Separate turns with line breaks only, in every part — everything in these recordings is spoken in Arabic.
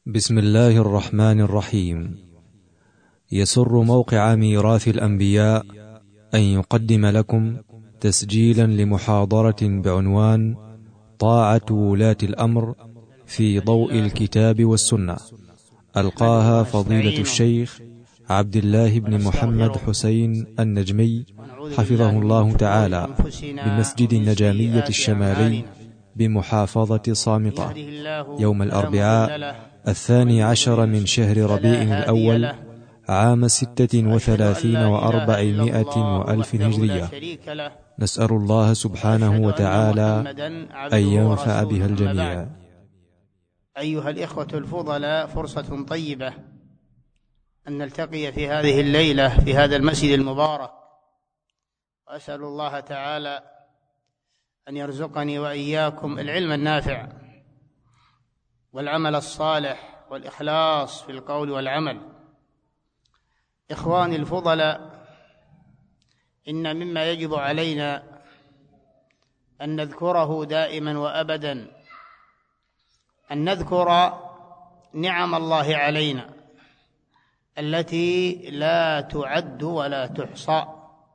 بسم الله الرحمن الرحيم. يسر موقع ميراث الأنبياء أن يقدم لكم تسجيلا لمحاضرة بعنوان طاعة ولاة الأمر في ضوء الكتاب والسنة، ألقاها فضيلة الشيخ عبد الله بن محمد حسين النجمي حفظه الله تعالى بمسجد النجامية الشمالي بمحافظة صامطة، يوم الأربعاء 12 من شهر ربيع الأول عام 36 و400 وألف هجرية. نسأل الله سبحانه وتعالى أن ينفع بها الجميع.
أيها الإخوة الفضلاء، فرصة طيبة أن نلتقي في هذه الليلة في هذا المسجد المبارك، وأسأل الله تعالى أن يرزقني وإياكم العلم النافع والعمل الصالح والإخلاص في القول والعمل. إخواني الفضلاء، إن مما يجب علينا أن نذكره دائما وأبدا أن نذكر نعم الله علينا التي لا تعد ولا تحصى،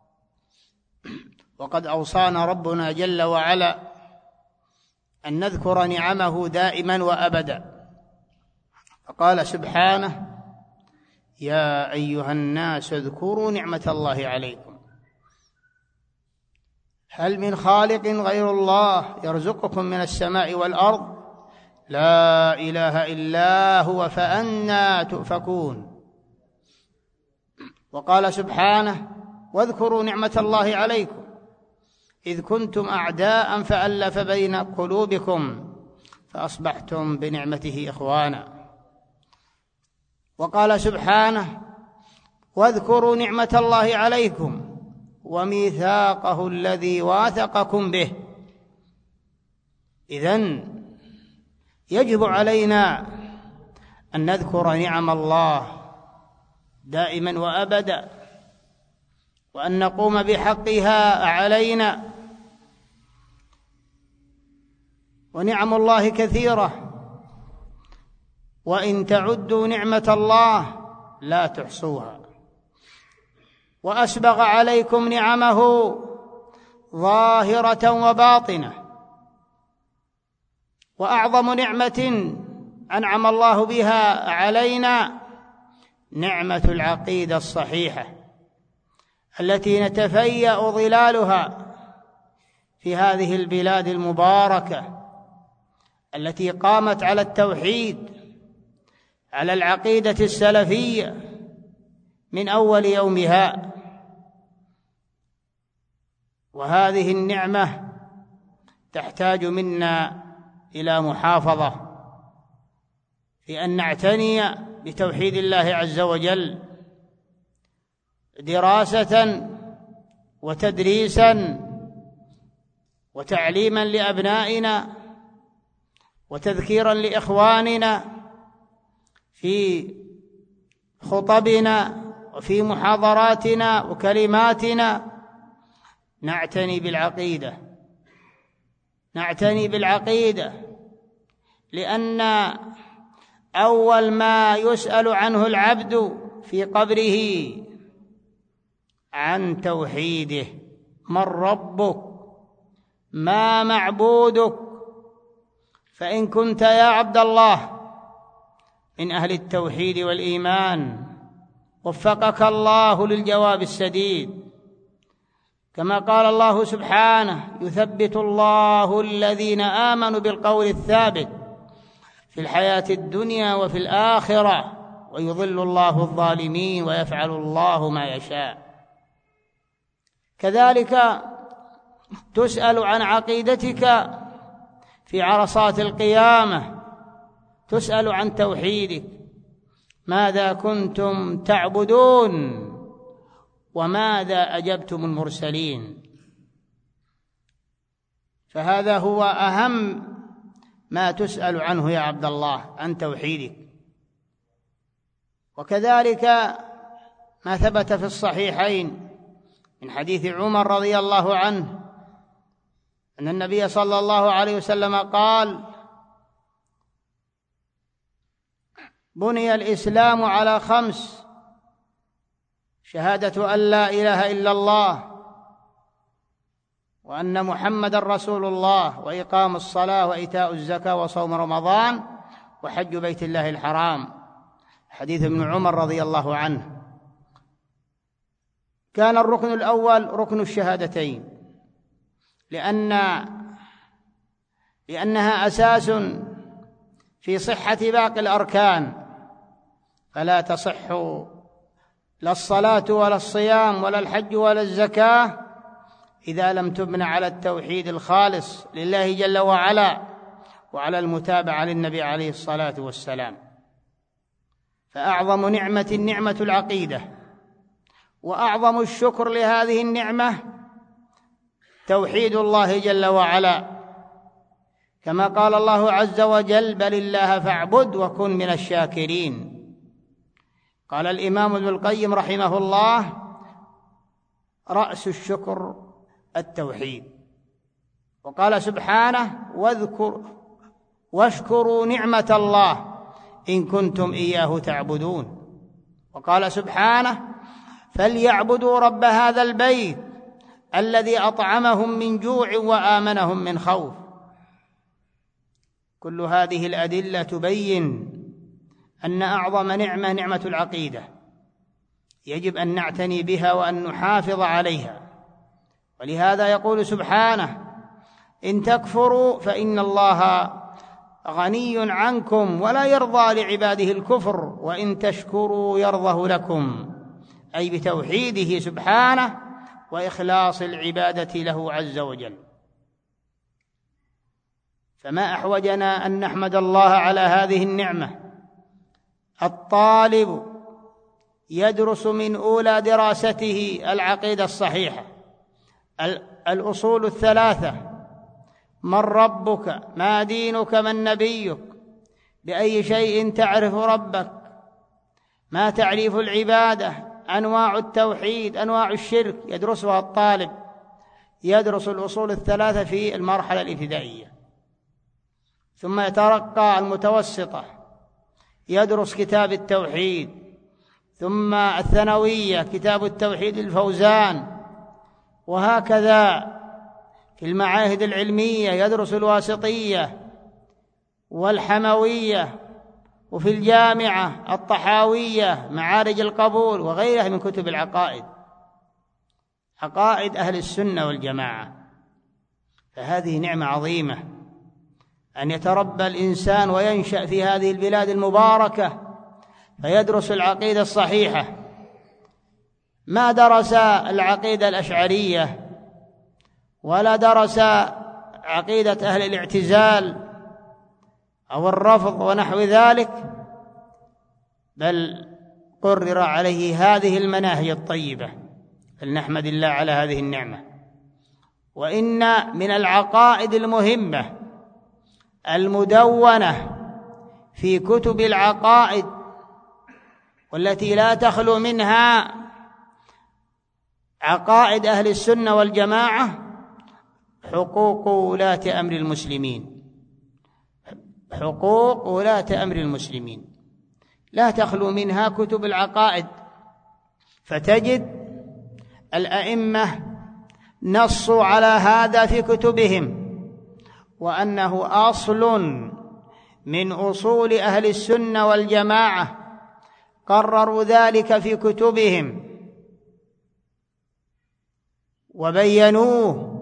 وقد أوصانا ربنا جل وعلا أن نذكر نعمه دائما وأبدا، فقال سبحانه: يا أيها الناس اذكروا نعمة الله عليكم هل من خالق غير الله يرزقكم من السماء والأرض لا إله إلا هو فأنى تؤفكون. وقال سبحانه: واذكروا نعمة الله عليكم إذ كنتم أعداء فألف بين قلوبكم فأصبحتم بنعمته إخوانا. وقال سبحانه: واذكروا نعمة الله عليكم وميثاقه الذي واثقكم به. إذن يجب علينا أن نذكر نعم الله دائما وأبدا، وأن نقوم بحقها علينا. ونعم الله كثيرة، وإن تعدوا نعمة الله لا تحصوها. وأسبغ عليكم نعمه ظاهرة وباطنة. وأعظم نعمة أنعم الله بها علينا نعمة العقيدة الصحيحة التي نتفيأ ظلالها في هذه البلاد المباركة التي قامت على التوحيد، على العقيدة السلفية من أول يومها. وهذه النعمة تحتاج منا إلى محافظة في أن نعتني بتوحيد الله عز وجل دراسة وتدريسا وتعليما لأبنائنا وتذكيرا لإخواننا في خطبنا وفي محاضراتنا وكلماتنا. نعتني بالعقيدة، لأن أول ما يسأل عنه العبد في قبره عن توحيده: من ربك؟ ما معبودك؟ فإن كنت يا عبد الله من أهل التوحيد والإيمان وفقك الله للجواب السديد، كما قال الله سبحانه: يثبت الله الذين آمنوا بالقول الثابت في الحياة الدنيا وفي الآخرة ويضل الله الظالمين ويفعل الله ما يشاء. كذلك تسأل عن عقيدتك في عرصات القيامة، تسأل عن توحيدك: ماذا كنتم تعبدون وماذا أجبتم المرسلين؟ فهذا هو أهم ما تسأل عنه يا عبد الله، عن توحيدك. وكذلك ما ثبت في الصحيحين من حديث عمر رضي الله عنه أن النبي صلى الله عليه وسلم قال: بني الإسلام على 5: شهادة أن لا إله إلا الله وأن محمدًا رسول الله، وإقام الصلاة، وإيتاء الزكاة، وصوم رمضان، وحج بيت الله الحرام. حديث ابن عمر رضي الله عنه. كان الركن الأول ركن الشهادتين، لأنها أساس في صحة باقي الأركان، فلا تصح لا الصلاة ولا الصيام ولا الحج ولا الزكاة إذا لم تبنى على التوحيد الخالص لله جل وعلا وعلى المتابعة للنبي عليه الصلاة والسلام. فأعظم نعمة العقيدة، وأعظم الشكر لهذه النعمة توحيد الله جل وعلا، كما قال الله عز وجل: بل الله فاعبد وكن من الشاكرين. قال الإمام ابن القيم رحمه الله: رأس الشكر التوحيد. وقال سبحانه: واشكروا نعمة الله إن كنتم إياه تعبدون. وقال سبحانه: فليعبدوا رب هذا البيت الذي أطعمهم من جوع وآمنهم من خوف. كل هذه الأدلة تبين أن أعظم نعمة العقيدة، يجب أن نعتني بها وأن نحافظ عليها. ولهذا يقول سبحانه: إن تكفروا فإن الله غني عنكم ولا يرضى لعباده الكفر وإن تشكروا يرضه لكم، أي بتوحيده سبحانه وإخلاص العبادة له عز وجل. فما أحوجنا أن نحمد الله على هذه النعمة. الطالب يدرس من أولى دراسته العقيدة الصحيحة، الأصول 3: من ربك، ما دينك، من نبيك، بأي شيء تعرف ربك، ما تعريف العبادة، أنواع التوحيد، أنواع الشرك، يدرسها الطالب. يدرس الأصول 3 في المرحلة الابتدائية، ثم يترقى المتوسطة، يدرس كتاب التوحيد، ثم الثانوية كتاب التوحيد الفوزان، وهكذا في المعاهد العلمية يدرس الواسطية والحموية، وفي الجامعة الطحاوية، معارج القبول، وغيرها من كتب العقائد، عقائد أهل السنة والجماعة. فهذه نعمة عظيمة أن يتربى الإنسان وينشأ في هذه البلاد المباركة فيدرس العقيدة الصحيحة. ما درس العقيدة الأشعرية ولا درس عقيدة أهل الاعتزال أو الرفض ونحو ذلك، بل قرر عليه هذه المناهج الطيبة. فلنحمد الله على هذه النعمة. وإن من العقائد المهمة المدونة في كتب العقائد والتي لا تخلو منها عقائد أهل السنة والجماعة حقوق ولاة أمر المسلمين. حقوق ولاة أمر المسلمين لا تخلو منها كتب العقائد، فتجد الأئمة نصوا على هذا في كتبهم، وأنه أصل من أصول أهل السنة والجماعة، قرروا ذلك في كتبهم وبينوه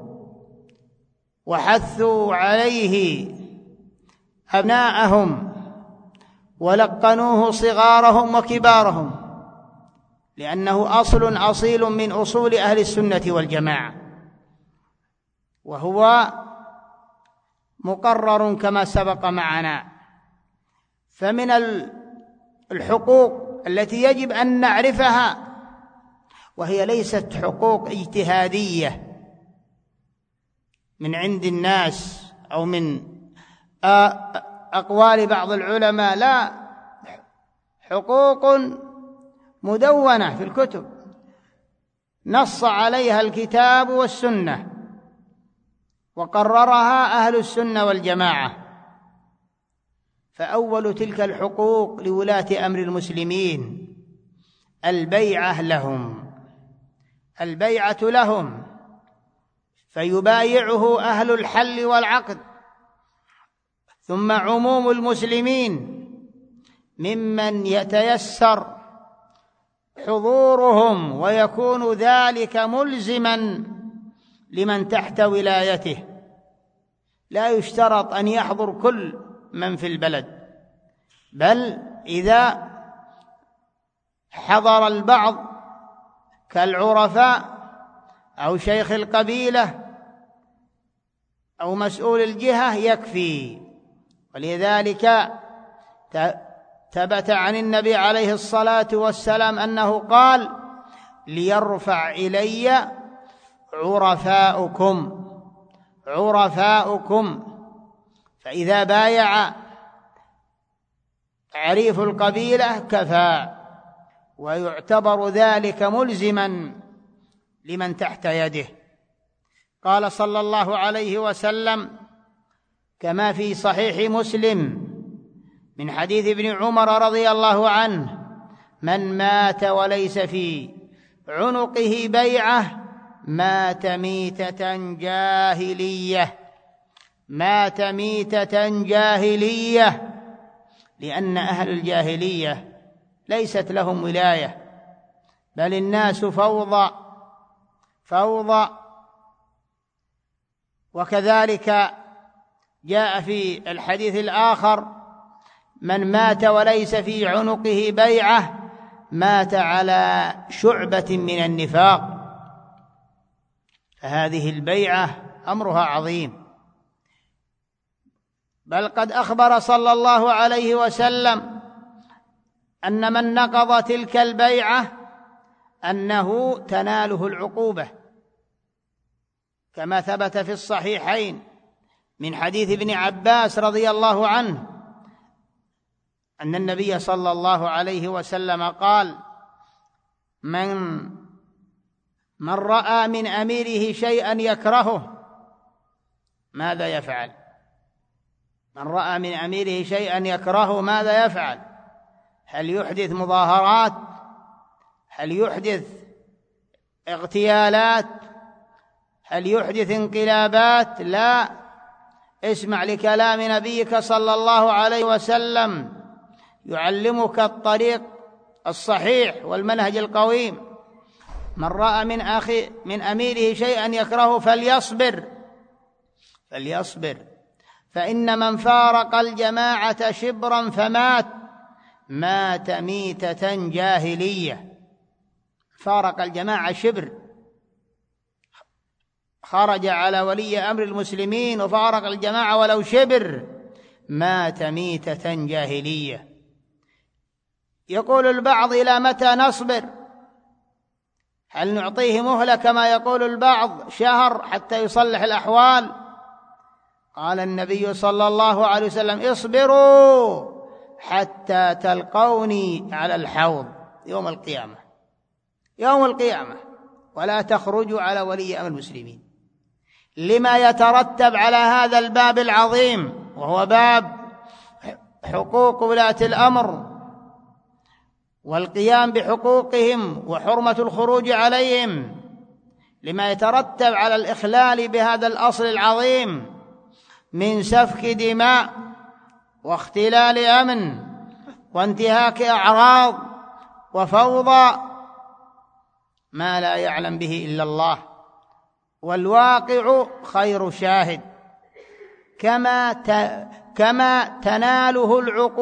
وحثوا عليه أبناءهم ولقنوه صغارهم وكبارهم، لأنه أصيل من أصول أهل السنة والجماعة، وهو مقرر كما سبق معنا. فمن الحقوق التي يجب أن نعرفها، وهي ليست حقوق اجتهادية من عند الناس أو من أقوال بعض العلماء، لا، حقوق مدونة في الكتب نص عليها الكتاب والسنة وقررها أهل السنة والجماعة. فأول تلك الحقوق لولاة أمر المسلمين البيعة لهم، البيعة لهم، فيبايعه أهل الحل والعقد، ثم عموم المسلمين ممن يتيسر حضورهم، ويكون ذلك ملزما لمن تحت ولايته. لا يشترط أن يحضر كل من في البلد، بل إذا حضر البعض كالعرفاء أو شيخ القبيلة أو مسؤول الجهة يكفي. ولذلك ثبت عن النبي عليه الصلاة والسلام أنه قال: ليرفع إلي عرفاؤكم، عرفاؤكم. فإذا بايع عريف القبيلة كفى، ويعتبر ذلك ملزما لمن تحت يده. قال صلى الله عليه وسلم كما في صحيح مسلم من حديث ابن عمر رضي الله عنه: من مات وليس في عنقه بيعة مات ميتة جاهلية، مات ميتة جاهلية، لأن أهل الجاهلية ليست لهم ولاية، بل الناس فوضى فوضى. وكذلك جاء في الحديث الآخر: من مات وليس في عنقه بيعة مات على شعبة من النفاق. فهذه البيعة أمرها عظيم، بل قد أخبر صلى الله عليه وسلم أن من نقض تلك البيعة أنه تناله العقوبة، كما ثبت في الصحيحين من حديث ابن عباس رضي الله عنه أن النبي صلى الله عليه وسلم قال: من رأى من أميره شيئا يكرهه ماذا يفعل؟ من رأى من أميره شيئا يكرهه ماذا يفعل؟ هل يحدث مظاهرات؟ هل يحدث اغتيالات؟ هل يحدث انقلابات؟ لا، اسمع لكلام نبيك صلى الله عليه وسلم يعلمك الطريق الصحيح والمنهج القويم. من رأى من أميره شيئا يكرهه فليصبر، فإن من فارق الجماعة شبرا مات ميتة جاهلية. فارق الجماعة شبر، خرج على ولي أمر المسلمين وفارق الجماعة ولو شبر، مات ميتة جاهلية. يقول البعض: إلى متى نصبر؟ هل نعطيه مهلة كما يقول البعض شهر حتى يصلح الأحوال؟ قال النبي صلى الله عليه وسلم: اصبروا حتى تلقوني على الحوض يوم القيامة، ولا تخرجوا على ولي أمر المسلمين. لما يترتب على هذا الباب العظيم، وهو باب حقوق ولاة الأمر والقيام بحقوقهم وحرمة الخروج عليهم، لما يترتب على الإخلال بهذا الأصل العظيم من سفك دماء واختلال أمن وانتهاك أعراض وفوضى ما لا يعلم به إلا الله. والواقع خير شاهد، كما تناله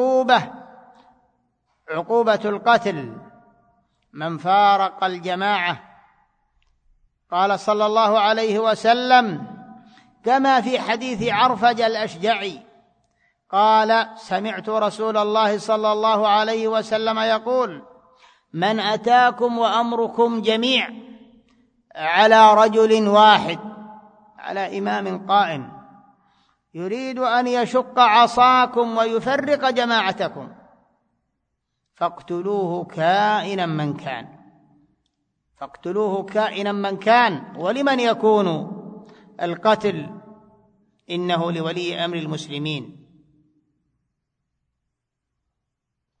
عقوبة القتل من فارق الجماعة. قال صلى الله عليه وسلم كما في حديث عرفج الأشجعي قال: سمعت رسول الله صلى الله عليه وسلم يقول: من أتاكم وأمركم جميع على رجل واحد، على إمام قائم، يريد أن يشق عصاكم ويفرق جماعتكم، فاقتلوه كائنا من كان. ولمن يكون القتل؟ إنه لولي أمر المسلمين.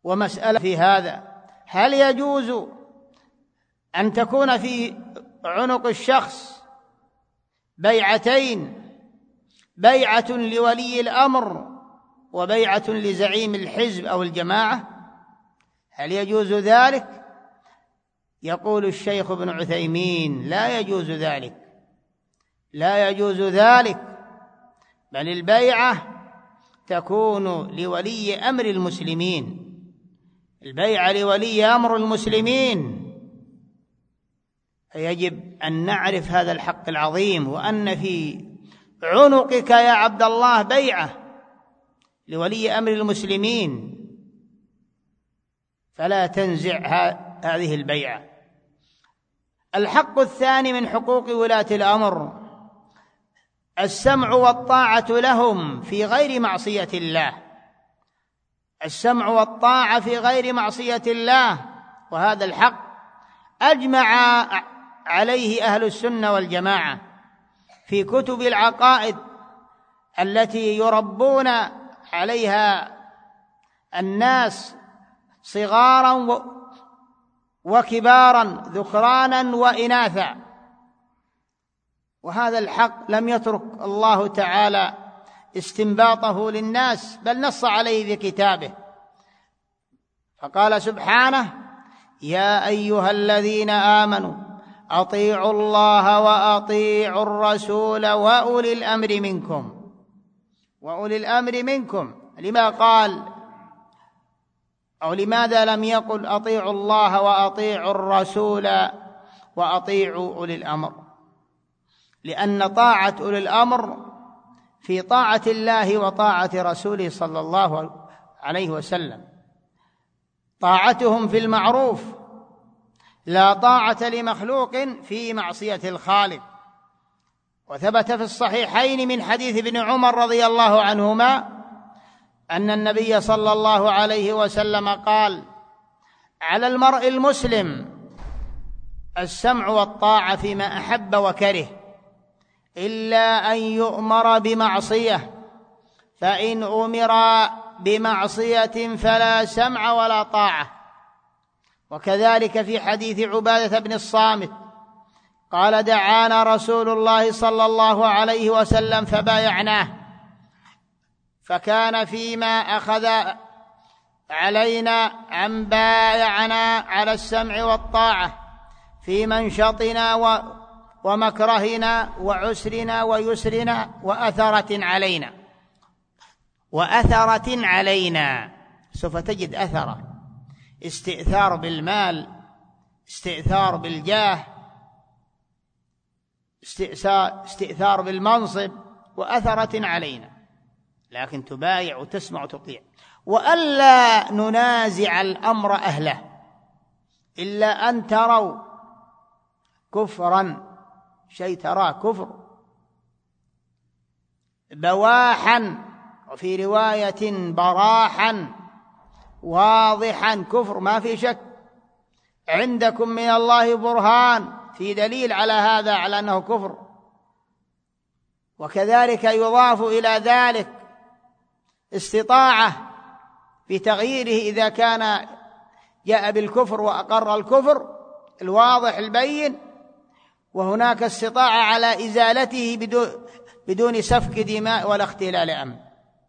ومسألة في هذا: هل يجوز أن تكون في عنق الشخص بيعتين، بيعة لولي الأمر وبيعة لزعيم الحزب أو الجماعة؟ هل يجوز ذلك؟ يقول الشيخ ابن عثيمين: لا يجوز ذلك، لا يجوز ذلك، بل البيعة تكون لولي أمر المسلمين، البيعة لولي أمر المسلمين. فيجب أن نعرف هذا الحق العظيم، وأن في عنقك يا عبد الله بيعة لولي أمر المسلمين، فلا تنزع هذه البيعة. الحق الثاني من حقوق ولاة الأمر السمع والطاعة لهم في غير معصية الله، السمع والطاعة في غير معصية الله، وهذا الحق أجمع عليه أهل السنة والجماعة في كتب العقائد التي يربون عليها الناس صغارا وكبارا، ذكرانا وإناثا. وهذا الحق لم يترك الله تعالى استنباطه للناس، بل نص عليه في كتابه، فقال سبحانه: يا أيها الذين آمنوا أطيعوا الله وأطيعوا الرسول وأولي الأمر منكم. وأولي الأمر منكم، لما قال أو لماذا لم يقل أطيعوا الله وأطيعوا الرسول وأطيعوا أولي الأمر؟ لأن طاعة أولي الأمر في طاعة الله وطاعة رسوله صلى الله عليه وسلم، طاعتهم في المعروف، لا طاعة لمخلوق في معصية الخالق. وثبت في الصحيحين من حديث ابن عمر رضي الله عنهما أن النبي صلى الله عليه وسلم قال: على المرء المسلم السمع والطاعة فيما أحب وكره، إلا أن يؤمر بمعصية، فإن أمر بمعصية فلا سمع ولا طاعة. وكذلك في حديث عبادة بن الصامت قال: دعانا رسول الله صلى الله عليه وسلم فبايعناه، فكان فيما أخذ علينا أن بايعنا على السمع والطاعة في منشطنا ومكرهنا وعسرنا ويسرنا وأثرة علينا. سوف تجد أثرة: استئثار بالمال، استئثار بالجاه، استئثار بالمنصب، وأثرة علينا، لكن تبايع وتسمع وتطيع. وألا ننازع الأمر أهله إلا أن تروا كفرا، شيء تراه كفر بواحا، وفي رواية براحا واضحا، كفر ما في شك، عندكم من الله برهان، في دليل على هذا، على أنه كفر. وكذلك يضاف إلى ذلك استطاعة بتغييره إذا كان جاء بالكفر وأقر الكفر الواضح البين، وهناك استطاعة على إزالته بدون سفك دماء ولا اختلال أمن.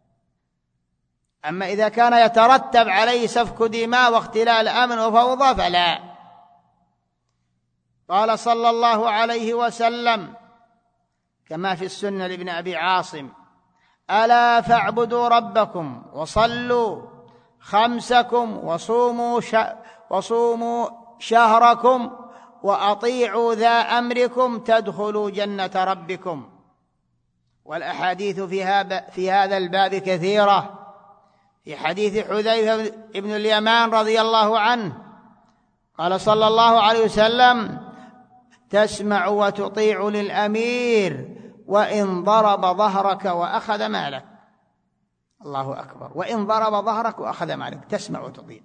أما إذا كان يترتب عليه سفك دماء واختلال أمن وفوضى فلا. قال صلى الله عليه وسلم كما في السنة لابن أبي عاصم: ألا فاعبدوا ربكم وصلوا خمسكم وصوموا شهركم وأطيعوا ذا أمركم تدخلوا جنة ربكم. والأحاديث في هذا الباب كثيرة. في حديث حذيفة بن اليمان رضي الله عنه قال صلى الله عليه وسلم: تسمع وتطيع للأمير وإن ضرب ظهرك وأخذ مالك. الله أكبر! وإن ضرب ظهرك وأخذ مالك، تسمع وتطيع،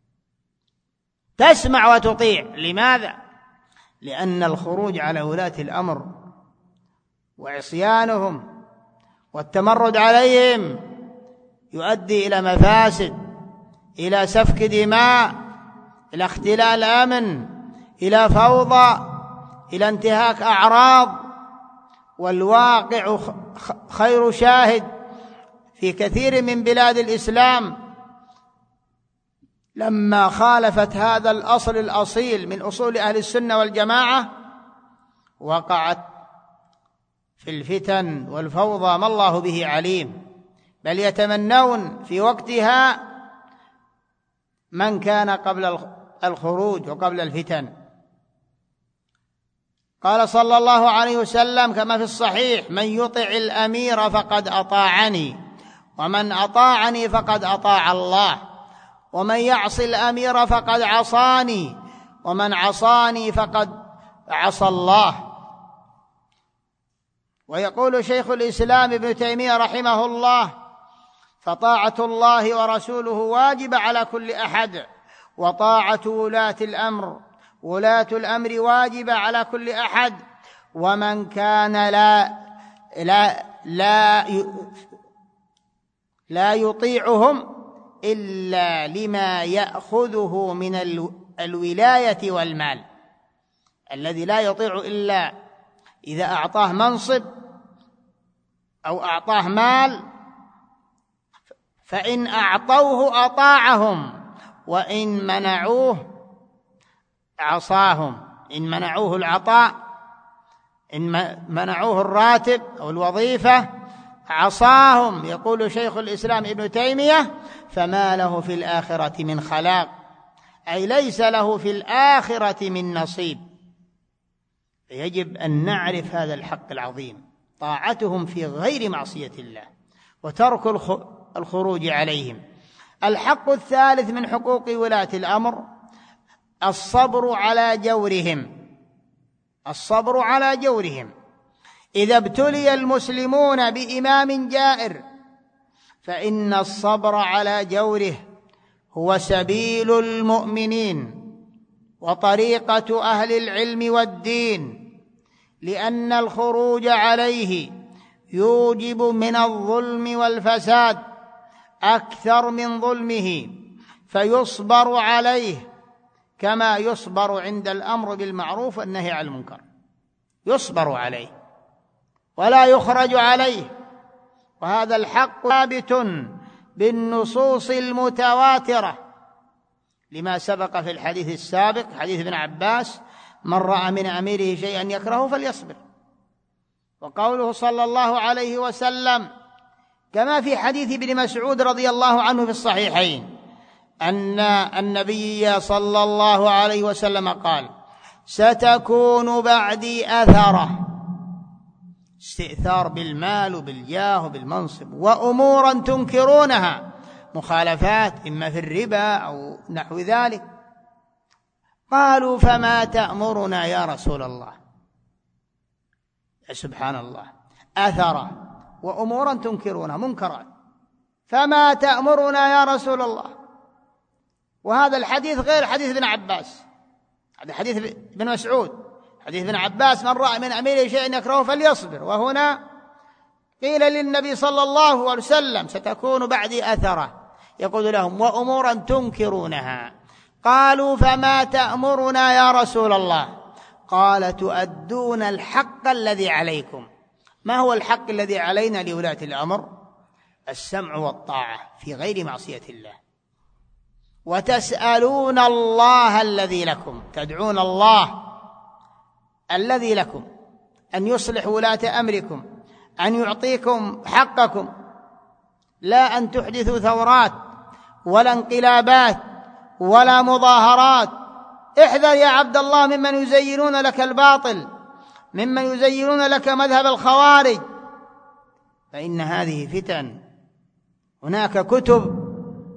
تسمع وتطيع. لماذا؟ لأن الخروج على ولاة الأمر وعصيانهم والتمرد عليهم يؤدي إلى مفاسد، إلى سفك دماء، إلى اختلال أمن، إلى فوضى، إلى انتهاك أعراض. والواقع خير شاهد في كثير من بلاد الإسلام لما خالفت هذا الأصل الأصيل من أصول أهل السنة والجماعة وقعت في الفتن والفوضى ما الله به عليم، بل يتمنون في وقتها من كان قبل الخروج وقبل الفتن. قال صلى الله عليه وسلم كما في الصحيح: من يطع الأمير فقد أطاعني، ومن أطاعني فقد أطاع الله، ومن يعص الأمير فقد عصاني، ومن عصاني فقد عصى الله. ويقول شيخ الإسلام ابن تيمية رحمه الله: فطاعة الله ورسوله واجب على كل أحد، وطاعة ولاة الأمر واجب على كل أحد، ومن كان لا يطيعهم إلا لما يأخذه من الولاية والمال. الذي لا يطيع إلا إذا أعطاه منصب أو أعطاه مال، فإن أعطوه أطاعهم، وإن منعوه عصاهم. إن منعوه العطاء، إن منعوه الراتب أو الوظيفة عصاهم. يقول شيخ الإسلام ابن تيمية: فما له في الآخرة من خلاق، أي ليس له في الآخرة من نصيب. يجب أن نعرف هذا الحق العظيم، طاعتهم في غير معصية الله وترك الخروج عليهم. الحق الثالث من حقوق ولاة الأمر الصبر على جورهم. إذا ابتلي المسلمون بإمام جائر فإن الصبر على جوره هو سبيل المؤمنين وطريقة أهل العلم والدين، لأن الخروج عليه يوجب من الظلم والفساد أكثر من ظلمه، فيصبر عليه كما يصبر عند الأمر بالمعروف والنهي عن المنكر. يصبر عليه ولا يخرج عليه. وهذا الحق ثابت بالنصوص المتواترة، لما سبق في الحديث السابق حديث ابن عباس: من رأى من أميره شيئا يكرهه فليصبر. وقوله صلى الله عليه وسلم كما في حديث ابن مسعود رضي الله عنه في الصحيحين أن النبي صلى الله عليه وسلم قال: ستكون بعدي أثرة، استئثار بالمال وبالجاه وبالمنصب، وأمورا تنكرونها، مخالفات إما في الربا أو نحو ذلك. قالوا: فما تأمرنا يا رسول الله؟ سبحان الله، أثرة وأمورا تنكرونها، منكرات، فما تأمرنا يا رسول الله؟ وهذا الحديث غير حديث ابن عباس، هذا حديث ابن مسعود. حديث ابن عباس: من رأى من أميره شيئا يكرهه فليصبر. وهنا قيل للنبي صلى الله عليه وسلم: ستكون بعدي أثرة، يقول لهم: وأمورا تنكرونها. قالوا: فما تأمرنا يا رسول الله؟ قال: تؤدون الحق الذي عليكم. ما هو الحق الذي علينا لولاة الأمر؟ السمع والطاعة في غير معصية الله، وتسألون الله الذي لكم، تدعون الله الذي لكم أن يصلح ولاة أمركم، أن يعطيكم حقكم، لا أن تحدثوا ثورات ولا انقلابات ولا مظاهرات. احذر يا عبد الله ممن يزينون لك الباطل، ممن يزينون لك مذهب الخوارج، فإن هذه فتن. هناك كتب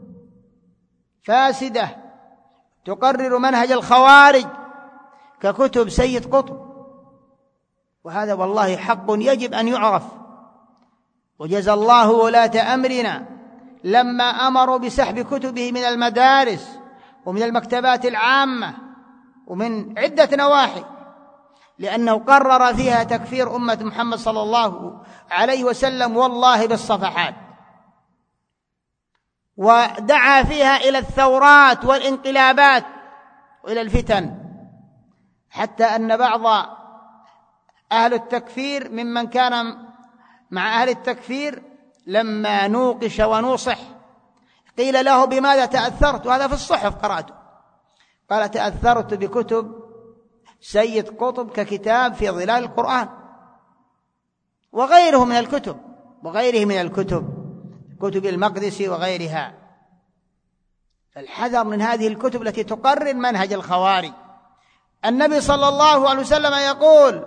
فاسدة تقرر منهج الخوارج ككتب سيد قطب، وهذا والله حق يجب أن يعرف. وجزى الله ولاة أمرنا لما أمروا بسحب كتبه من المدارس ومن المكتبات العامة ومن عدة نواحي، لأنه قرر فيها تكفير أمة محمد صلى الله عليه وسلم والله بالصفحات. ودعا فيها إلى الثورات والانقلابات وإلى الفتن، حتى أن بعض أهل التكفير ممن كان مع أهل التكفير لما نوقش ونوصح قيل له بماذا تأثرت، وهذا في الصحف قرأته، قال تأثرت بكتب سيد قطب ككتاب في ظلال القرآن وغيره من الكتب كتب المقدسي وغيرها. فالحذر من هذه الكتب التي تقرر منهج الخوارج. النبي صلى الله عليه وسلم يقول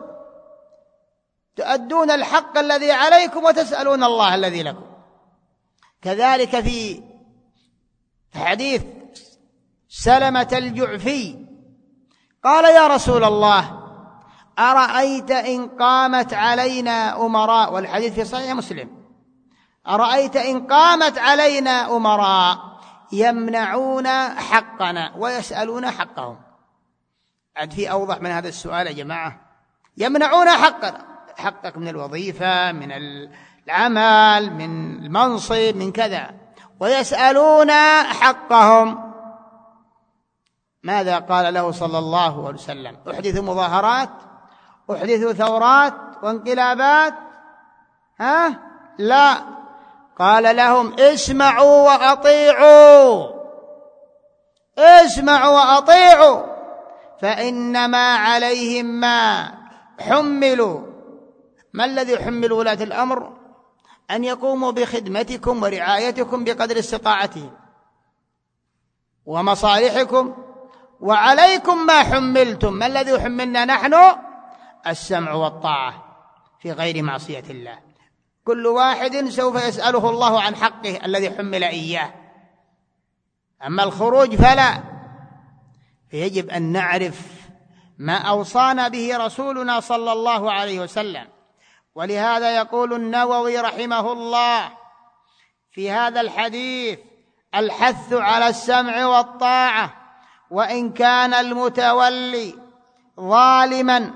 تؤدون الحق الذي عليكم وتسألون الله الذي لكم. كذلك في حديث سلمة الجعفي قال يا رسول الله أرأيت إن قامت علينا أمراء، والحديث في صحيح مسلم، أرأيت إن قامت علينا أمراء يمنعون حقنا ويسألون حقهم. عد في أوضح من هذا السؤال يا جماعة؟ يمنعون حقنا، حقك من الوظيفة، من العمل، من المنصب، من كذا، ويسألون حقهم. ماذا قال له صلى الله عليه وسلم؟ أحدثوا مظاهرات، أحدثوا ثورات وانقلابات؟ لا، قال لهم اسمعوا وأطيعوا، اسمعوا وأطيعوا، فإنما عليهم ما حملوا. ما الذي حمل ولاة الأمر؟ أن يقوموا بخدمتكم ورعايتكم بقدر استطاعتهم ومصالحكم، وعليكم ما حملتم. ما الذي حملنا نحن؟ السمع والطاعة في غير معصية الله. كل واحد سوف يسأله الله عن حقه الذي حمل إياه، أما الخروج فلا. فيجب أن نعرف ما أوصانا به رسولنا صلى الله عليه وسلم. ولهذا يقول النووي رحمه الله في هذا الحديث الحث على السمع والطاعة، وإن كان المتولي ظالما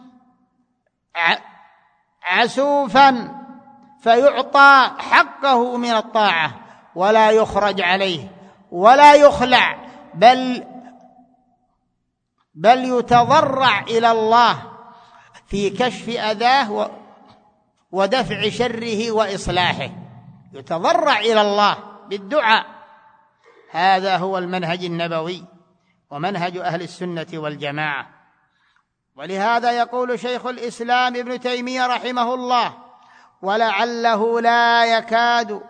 عسوفا فيعطى حقه من الطاعة ولا يخرج عليه ولا يخلع، بل يتضرع إلى الله في كشف أذاه ودفع شره وإصلاحه، يتضرع إلى الله بالدعاء. هذا هو المنهج النبوي ومنهج أهل السنة والجماعة. ولهذا يقول شيخ الإسلام ابن تيمية رحمه الله ولعله لا يكاد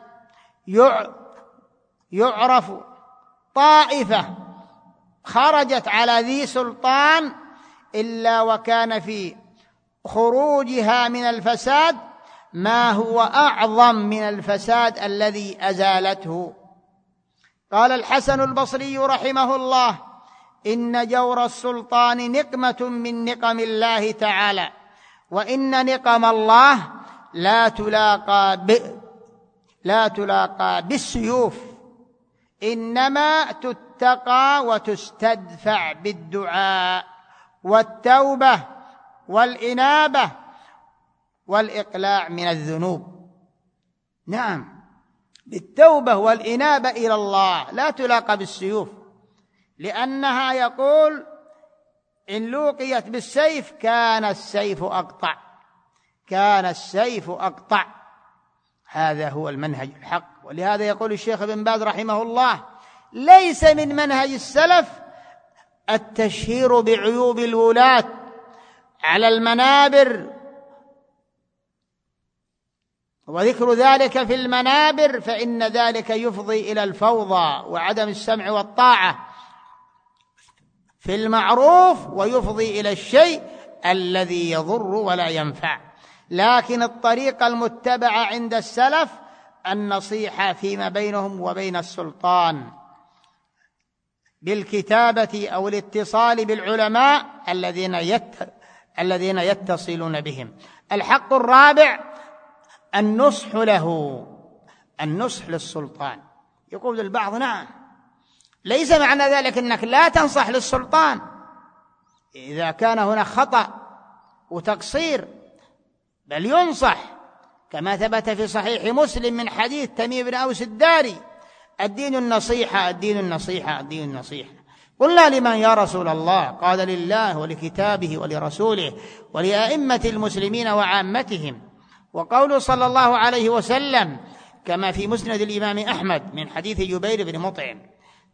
يعرف طائفة خرجت على ذي سلطان إلا وكان في خروجها من الفساد ما هو أعظم من الفساد الذي أزالته. قال الحسن البصري رحمه الله إن جور السلطان نقمة من نقم الله تعالى، وإن نقم الله لا تلاقى بالسيوف، إنما تتقى وتستدفع بالدعاء والتوبة والإنابة والإقلاع من الذنوب. نعم، بالتوبة والإنابة إلى الله، لا تلاقى بالسيوف، لأنها يقول إن لوقيت بالسيف كان السيف أقطع، كان السيف أقطع. هذا هو المنهج الحق. ولهذا يقول الشيخ ابن باز رحمه الله ليس من منهج السلف التشهير بعيوب الولاة على المنابر وذكر ذلك في المنابر، فإن ذلك يفضي إلى الفوضى وعدم السمع والطاعة في المعروف، ويفضي إلى الشيء الذي يضر ولا ينفع. لكن الطريقة المتبعة عند السلف النصيحة فيما بينهم وبين السلطان بالكتابة أو الاتصال بالعلماء الذين يتصلون بهم. الحق الرابع النصح له، النصح للسلطان. يقول البعض نعم، ليس معنى ذلك أنك لا تنصح للسلطان إذا كان هنا خطأ وتقصير، بل ينصح، كما ثبت في صحيح مسلم من حديث تميم بن أوس الداري الدين النصيحة، الدين النصيحة، الدين النصيحة. قلنا لمن يا رسول الله؟ قال لله ولكتابه ولرسوله ولأئمة المسلمين وعامتهم. وقوله صلى الله عليه وسلم كما في مسند الإمام أحمد من حديث جبير بن مطعم: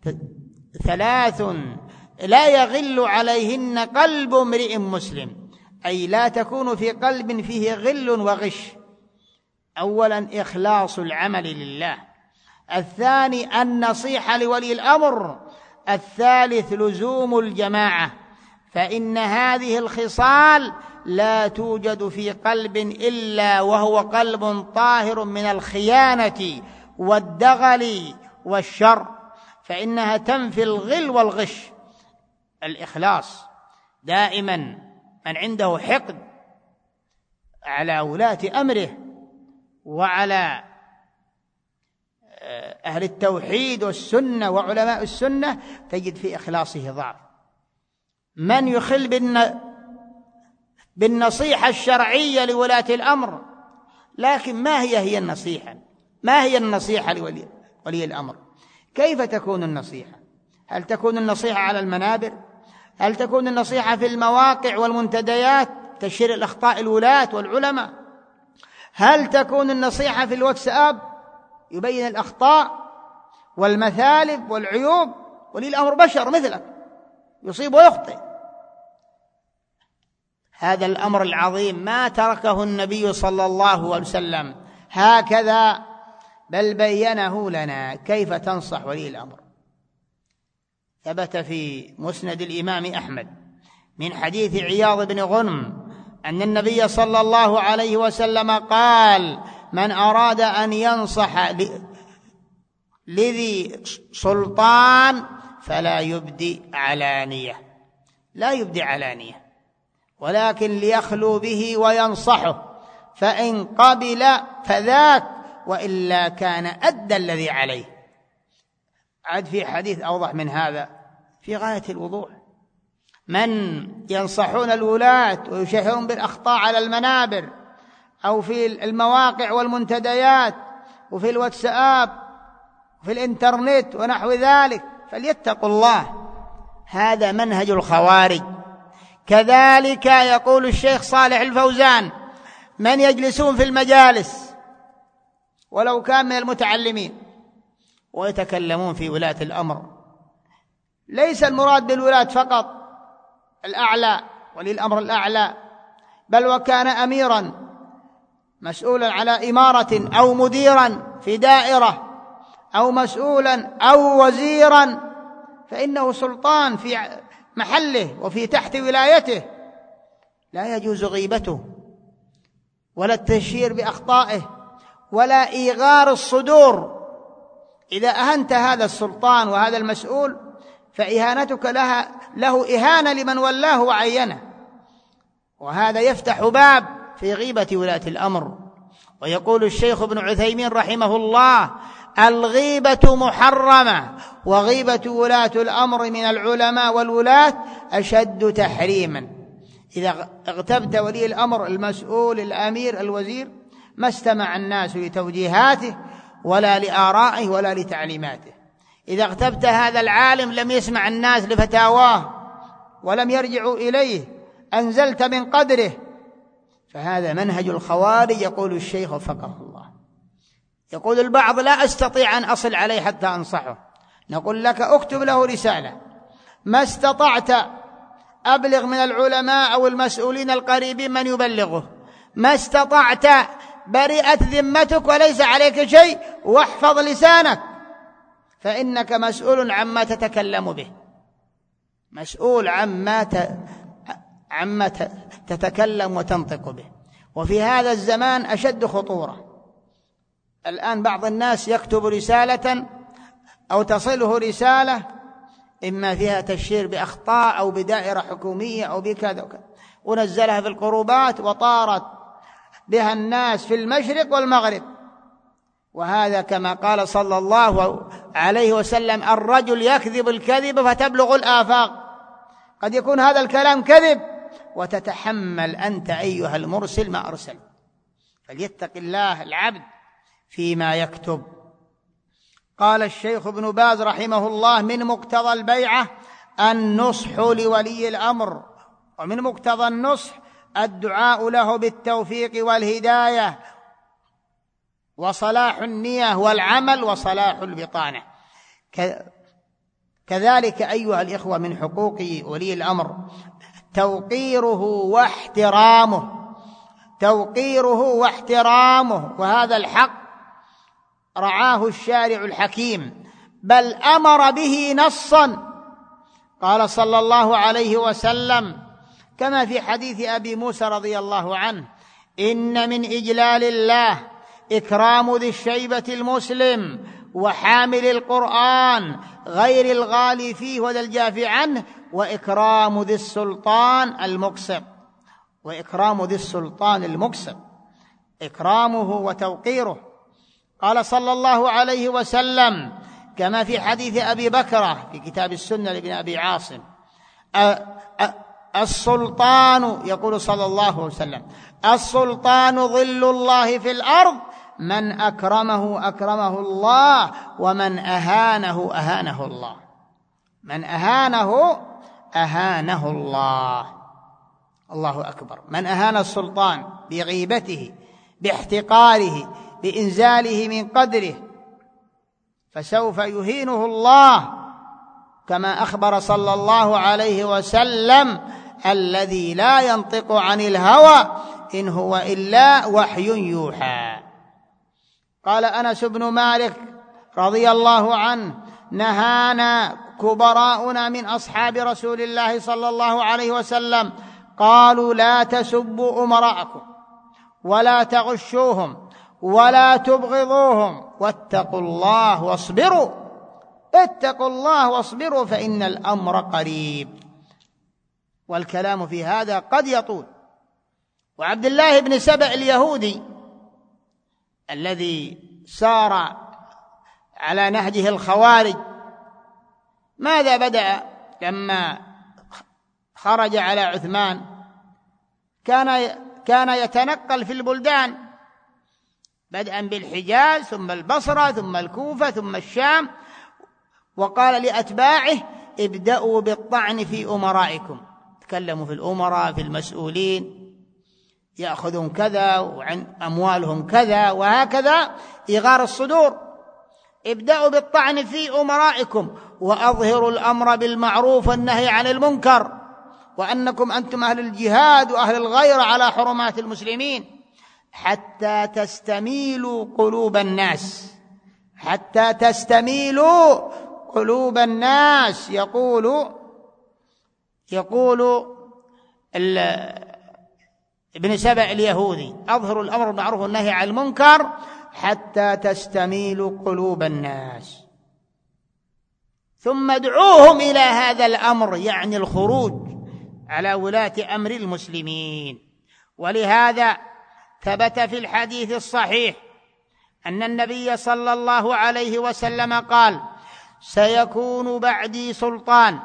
3 لا يغل عليهن قلب امرئ مسلم، أي لا تكون في قلب فيه غل وغش. أولا إخلاص العمل لله، الثاني النصيحة لولي الأمر، الثالث لزوم الجماعة، فإن هذه الخصال لا توجد في قلب إلا وهو قلب طاهر من الخيانة والدغل والشر، فإنها تنفي الغل والغش. الإخلاص دائما من عنده حقد على ولاة أمره وعلى أهل التوحيد والسنة وعلماء السنة تجد في إخلاصه ضعف. من يخل بالنصيحة الشرعية لولاة الأمر، لكن ما هي النصيحة؟ ما هي النصيحة لولي الأمر؟ كيف تكون النصيحة؟ هل تكون النصيحة على المنابر؟ هل تكون النصيحة في المواقع والمنتديات تشهير الأخطاء الولاة والعلماء؟ هل تكون النصيحة في الواتساب يبين الأخطاء والمثالب والعيوب؟ ولي الأمر بشر مثلك يصيب ويخطئ. هذا الأمر العظيم ما تركه النبي صلى الله عليه وسلم هكذا، بل بينه لنا كيف تنصح ولي الأمر. ثبت في مسند الإمام أحمد من حديث عياض بن غنم أن النبي صلى الله عليه وسلم قال: من أراد أن ينصح لذي سلطان فلا يبدي علانية، لا يبدي علانية، ولكن ليخلو به وينصحه، فإن قبل فذاك، وإلا كان أدى الذي عليه. عاد في حديث أوضح من هذا في غاية الوضوح: من ينصحون الولاة ويشهرون بالأخطاء على المنابر أو في المواقع والمنتديات وفي الواتساب وفي الإنترنت ونحو ذلك فليتقوا الله، هذا منهج الخوارج. كذلك يقول الشيخ صالح الفوزان: من يجلسون في المجالس ولو كان من المتعلمين ويتكلمون في ولاة الأمر، ليس المراد بالولاة فقط الأعلى ولي الأمر الأعلى، بل وكان أميرا مسؤولا على إمارة أو مديرا في دائرة أو مسؤولا أو وزيرا، فإنه سلطان في محله وفي تحت ولايته، لا يجوز غيبته ولا التشهير بأخطائه ولا إيغار الصدور. إذا أهنت هذا السلطان وهذا المسؤول فإهانتك له إهانة لمن ولاه وعينه، وهذا يفتح باب في غيبة ولاة الأمر. ويقول الشيخ ابن عثيمين رحمه الله: الغيبة محرمة، وغيبة ولاة الأمر من العلماء والولاة أشد تحريما. إذا اغتبت ولي الأمر المسؤول الأمير الوزير ما استمع الناس لتوجيهاته ولا لآرائه ولا لتعليماته. إذا اغتبت هذا العالم لم يسمع الناس لفتاواه ولم يرجعوا إليه، أنزلت من قدره، فهذا منهج الخوارج. يقول الشيخ وفقه الله. يقول البعض: لا أستطيع أن أصل عليه حتى أنصحه. نقول لك: اكتب له رسالة، ما استطعت أبلغ من العلماء أو المسؤولين القريبين من يبلغه، ما استطعت برئت ذمتك وليس عليك شيء، واحفظ لسانك، فإنك مسؤول عما تتكلم به، مسؤول عما تتكلم وتنطق به. وفي هذا الزمان أشد خطورة. الآن بعض الناس يكتب رسالة أو تصله رسالة إما فيها تشهير بأخطاء أو بدائرة حكومية أو بكذا وكذا، ونزلها في القروبات وطارت بها الناس في المشرق والمغرب. وهذا كما قال صلى الله عليه وسلم: الرجل يكذب الكذب فتبلغ الآفاق. قد يكون هذا الكلام كذب وتتحمل أنت أيها المرسل ما أرسل. فليتق الله العبد فيما يكتب. قال الشيخ ابن باز رحمه الله: من مقتضى البيعة النصح لولي الأمر، ومن مقتضى النصح الدعاء له بالتوفيق والهداية وصلاح النية والعمل وصلاح البطانة. كذلك أيها الإخوة من حقوق ولي الأمر توقيره واحترامه، وهذا الحق رعاه الشارع الحكيم، بل أمر به نصا. قال صلى الله عليه وسلم كما في حديث أبي موسى رضي الله عنه: إن من إجلال الله إكرام ذي الشيبة المسلم وحامل القرآن غير الغالي فيه وذا الجافي عنه، وإكرام ذي السلطان المقسط، إكرامه وتوقيره. قال صلى الله عليه وسلم كما في حديث أبي بكرة في كتاب السنة لابن أبي عاصم: السلطان، يقول صلى الله عليه وسلم: السلطان ظل الله في الأرض، من أكرمه أكرمه الله، ومن أهانه أهانه الله. من أهانه الله. الله أكبر. من أهان السلطان بغيبته، باحتقاره، بإنزاله من قدره، فسوف يهينه الله، كما أخبر صلى الله عليه وسلم: الذي لا ينطق عن الهوى إن هو إلا وحي يوحى. قال أنس بن مالك رضي الله عنه: نهانا كبراؤنا من أصحاب رسول الله صلى الله عليه وسلم، قالوا: لا تسبوا أمراءكم ولا تغشوهم ولا تبغضوهم، واتقوا الله واصبروا، اتقوا الله واصبروا فإن الأمر قريب. والكلام في هذا قد يطول. وعبد الله بن سبأ اليهودي الذي سار على نهجه الخوارج، ماذا بدأ لما خرج على عثمان؟ كان يتنقل في البلدان، بدءا بالحجاز ثم البصرة ثم الكوفة ثم الشام، وقال لأتباعه: ابدأوا بالطعن في أمرائكم. تكلموا في الأمراء، في المسؤولين، يأخذون كذا وعن أموالهم كذا، وهكذا إغار الصدور. ابدأوا بالطعن في أمرائكم وأظهروا الأمر بالمعروف والنهي عن المنكر، وأنكم أنتم أهل الجهاد وأهل الغيرة على حرمات المسلمين، حتى تستميلوا قلوب الناس، حتى تستميلوا قلوب الناس. يقول ابن سبأ اليهودي: أظهروا الأمر بالمعروف والنهي عن المنكر حتى تستميلوا قلوب الناس، ثم ادعوهم إلى هذا الأمر، يعني الخروج على ولاة أمر المسلمين. ولهذا ثبت في الحديث الصحيح أن النبي صلى الله عليه وسلم قال: سيكون بعدي سلطان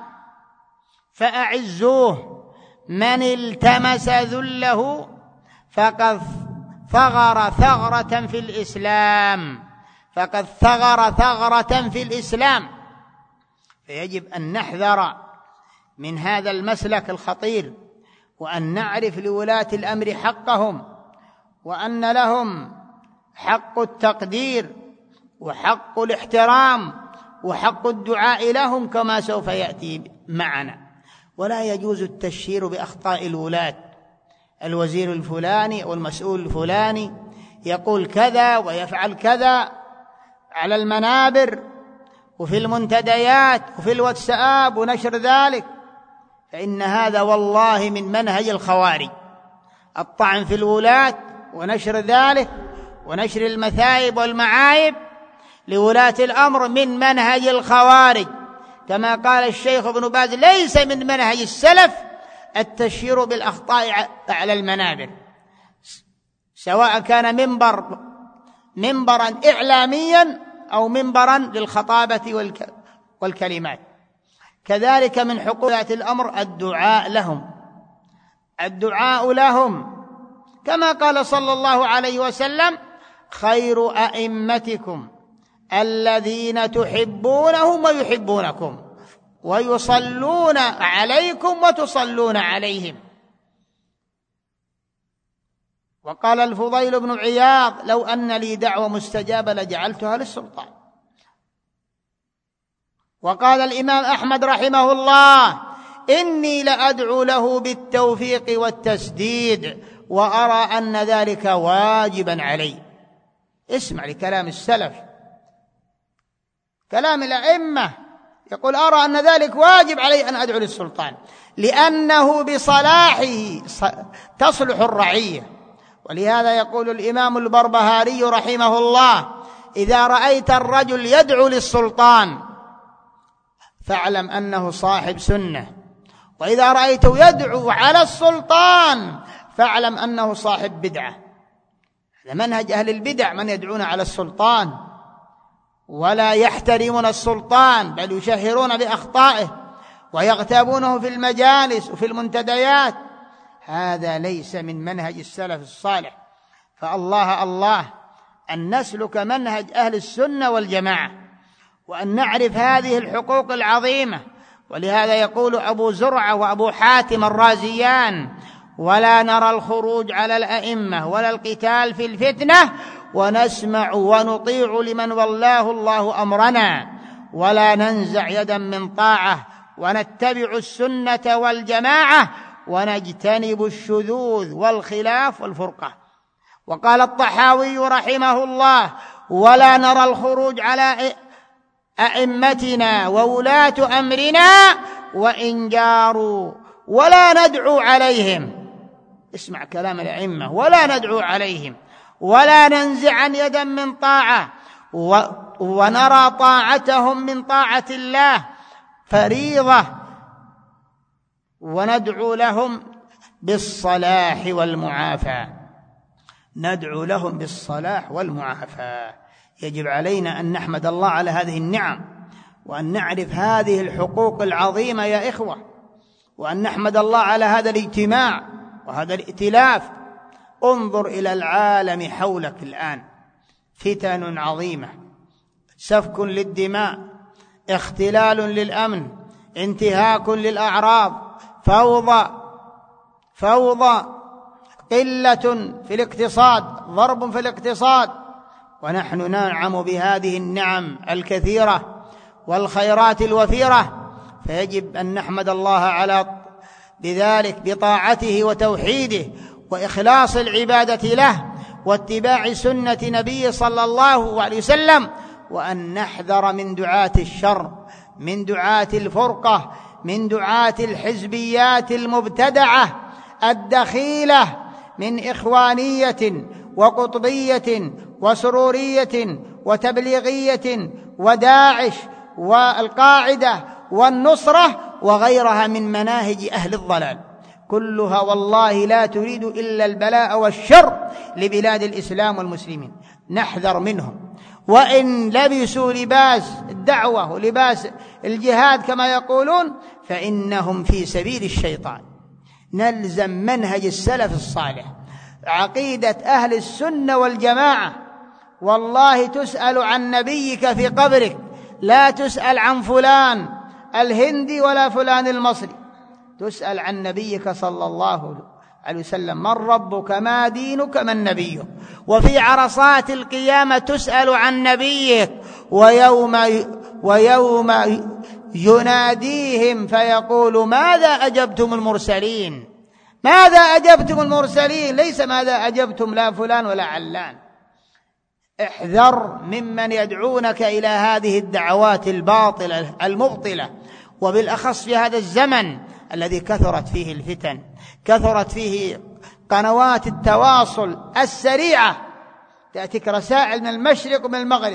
فأعزوه، من التمس ذله فقد ثغر ثغرة في الإسلام، فقد ثغر ثغرة في الإسلام. فيجب أن نحذر من هذا المسلك الخطير، وأن نعرف لولاة الأمر حقهم، وأن لهم حق التقدير وحق الاحترام وحق الدعاء لهم كما سوف يأتي معنا. ولا يجوز التشهير بأخطاء الولاة، الوزير الفلاني أو المسؤول الفلاني يقول كذا ويفعل كذا على المنابر وفي المنتديات وفي الواتساب ونشر ذلك، فإن هذا والله من منهج الخوارج. الطعن في الولاة ونشر ذلك ونشر المثايب والمعايب لولاة الأمر من منهج الخوارج، كما قال الشيخ ابن باز: ليس من منهج السلف التشهير بالأخطاء على المنابر، سواء كان منبرا إعلاميا أو منبرا للخطابة والكلمات. كذلك من حقوق ولاة الأمر الدعاء لهم، كما قال صلى الله عليه وسلم: خير أئمتكم الذين تحبونهم ويحبونكم ويصلون عليكم وتصلون عليهم. وقال الفضيل بن عياض: لو أن لي دعوة مستجابة لجعلتها للسلطان. وقال الإمام أحمد رحمه الله: إني لأدعو له بالتوفيق والتسديد وأرى أن ذلك واجبا علي. اسمع لكلام السلف، كلام الأئمة، يقول: أرى أن ذلك واجب علي أن أدعو للسلطان، لأنه بصلاحه تصلح الرعية. ولهذا يقول الإمام البربهاري رحمه الله: إذا رأيت الرجل يدعو للسلطان فاعلم أنه صاحب سنة، وإذا رأيته يدعو على السلطان فاعلم أنه صاحب بدعة. هذا منهج أهل البدع، من يدعون على السلطان ولا يحترمون السلطان، بل يشهرون بأخطائه ويغتابونه في المجالس وفي المنتديات. هذا ليس من منهج السلف الصالح. فالله أن نسلك منهج أهل السنة والجماعة، وأن نعرف هذه الحقوق العظيمة. ولهذا يقول أبو زرعة وأبو حاتم الرازيان: ولا نرى الخروج على الأئمة ولا القتال في الفتنة، ونسمع ونطيع لمن والله الله أمرنا، ولا ننزع يدا من طاعة، ونتبع السنة والجماعة، ونجتنب الشذوذ والخلاف والفرقة. وقال الطحاوي رحمه الله: ولا نرى الخروج على أئمتنا وولاة أمرنا وإن جاروا، ولا ندعو عليهم. اسمع كلام الأئمة: ولا ندعو عليهم، ولا ننزع يدا من طاعة، ونرى طاعتهم من طاعة الله فريضة، وندعو لهم بالصلاح والمعافاة. ندعو لهم بالصلاح والمعافاة. يجب علينا أن نحمد الله على هذه النعم، وأن نعرف هذه الحقوق العظيمة يا إخوة، وأن نحمد الله على هذا الاجتماع وهذا الائتلاف. انظر إلى العالم حولك الآن، فتن عظيمة، سفك للدماء، اختلال للأمن، انتهاك للأعراض، فوضى، قلة في الاقتصاد، ضرب في الاقتصاد. ونحن ننعم بهذه النعم الكثيرة والخيرات الوفيرة، فيجب أن نحمد الله على بذلك بطاعته وتوحيده وإخلاص العبادة له واتباع سنة نبيه صلى الله عليه وسلم، وأن نحذر من دعاة الشر، من دعاة الفرقة، من دعاة الحزبيات المبتدعة الدخيلة، من إخوانية وقطبية وسرورية وتبليغية وداعش والقاعدة والنصرة وغيرها من مناهج أهل الضلال، كلها والله لا تريد إلا البلاء والشر لبلاد الإسلام والمسلمين. نحذر منهم، وإن لبسوا لباس الدعوة ولباس الجهاد كما يقولون فإنهم في سبيل الشيطان. نلزم منهج السلف الصالح، عقيدة أهل السنة والجماعة. والله تسأل عن نبيك في قبرك، لا تسأل عن فلان الهندي ولا فلان المصري، تسأل عن نبيك صلى الله عليه وسلم: من ربك، ما دينك، من نبيك. وفي عرصات القيامة تسأل عن نبيك، ويوم يناديهم فيقول: ماذا أجبتم المرسلين؟ ماذا أجبتم المرسلين، ليس ماذا أجبتم لا فلان ولا علان. احذر ممن يدعونك إلى هذه الدعوات الباطلة المبطلة، وبالأخص في هذا الزمن الذي كثرت فيه الفتن، كثرت فيه قنوات التواصل السريعة، تأتيك رسائل من المشرق ومن المغرب،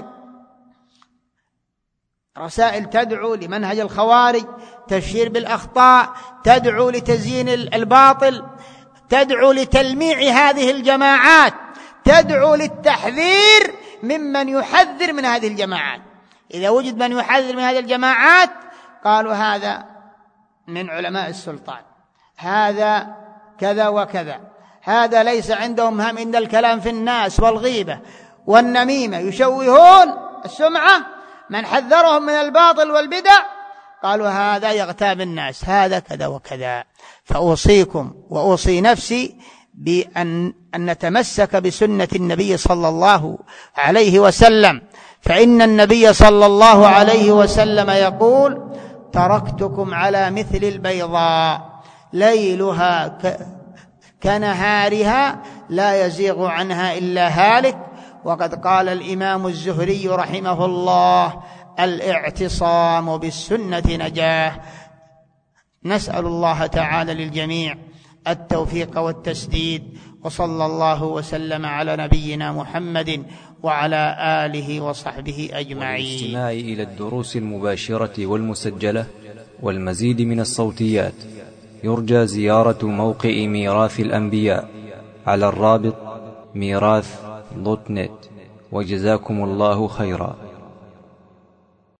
رسائل تدعو لمنهج الخوارج، تشهير بالأخطاء، تدعو لتزيين الباطل، تدعو لتلميع هذه الجماعات، تدعو للتحذير ممن يحذر من هذه الجماعات. إذا وجد من يحذر من هذه الجماعات قالوا هذا من علماء السلطان، هذا كذا وكذا، هذا ليس عندهم هم إلا الكلام في الناس والغيبة والنميمة، يشوهون السمعة، من حذرهم من الباطل والبدع قالوا هذا يغتاب الناس، هذا كذا وكذا. فأوصيكم وأوصي نفسي بأن نتمسك بسنة النبي صلى الله عليه وسلم، فإن النبي صلى الله عليه وسلم يقول: تركتكم على مثل البيضاء ليلها كنهارها لا يزيغ عنها إلا هالك. وقد قال الإمام الزهري رحمه الله: الاعتصام بالسنة نجاه. نسأل الله تعالى للجميع التوفيق والتسديد، وصلى الله وسلم على نبينا محمد وعلى آله وصحبه أجمعين.
والاستماع إلى الدروس المباشرة والمسجلة والمزيد من الصوتيات يرجى زيارة موقع ميراث الأنبياء على الرابط ميراث.net. وجزاكم الله خيرا.